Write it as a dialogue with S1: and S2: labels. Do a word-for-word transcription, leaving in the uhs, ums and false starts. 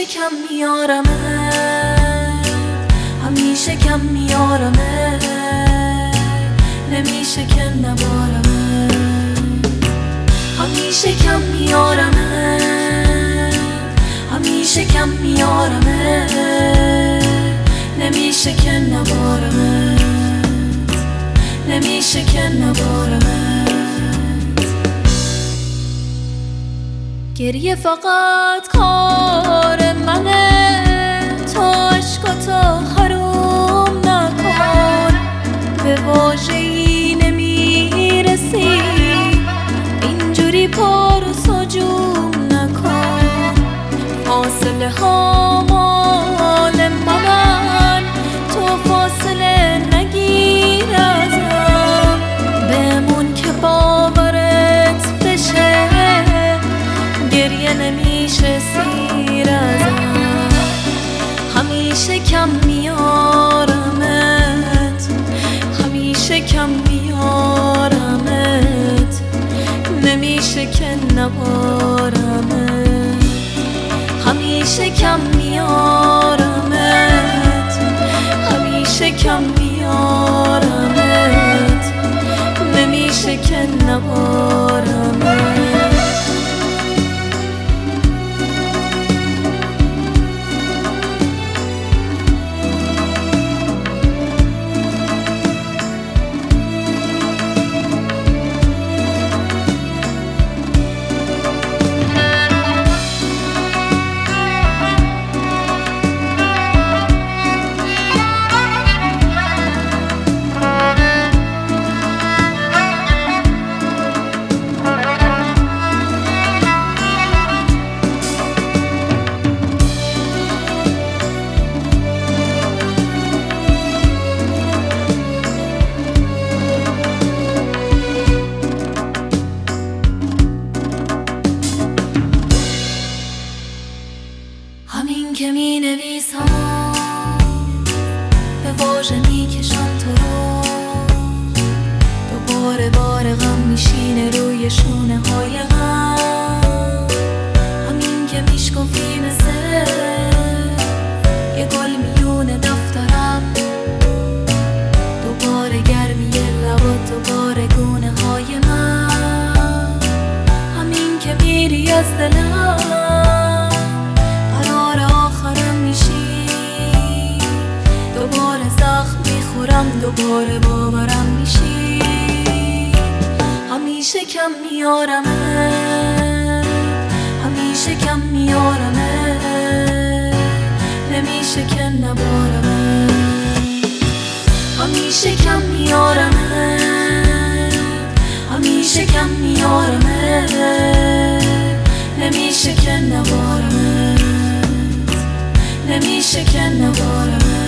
S1: کم میارمه، همیشه کم میارمه، نمیشه که نبارمه. همیشه کم میارمه، همیشه کم میارمه، نمیشه که نبارمه، نمیشه که نبارمه. گریه فقط کار منه، تو عشقاتو حروم نکن، به واژه‌ای نمیرسی، اینجوری پارو سجوم نکن. فاصله ها مال من، تو فاصله نگیر ازم، بمون که باورت بشه، گریه نمیشه سیر ازم. همیشه کم میارمت، همیشه کم میارمت، نمیشه که نبارمت. همیشه کم میارمت، همیشه کم میارمت، نمیشه که نبارمت. همین که می نویسم به واژه می کشم تو رو، دوباره بار غم میشینه روی شونه های من. همین که میشکفی مثل یه گل میونه دفترم، دوباره گرمی لبات، دوباره گونه های من. همین که میری از دلم، دوباره باورم میشی. همیشه کم میارمه، همیشه کم میارمه، نمیشه که نبارمه. همیشه کم میارمه، همیشه کم میارمه، نمیشه که نبارمه، نمیشه که نبارمه.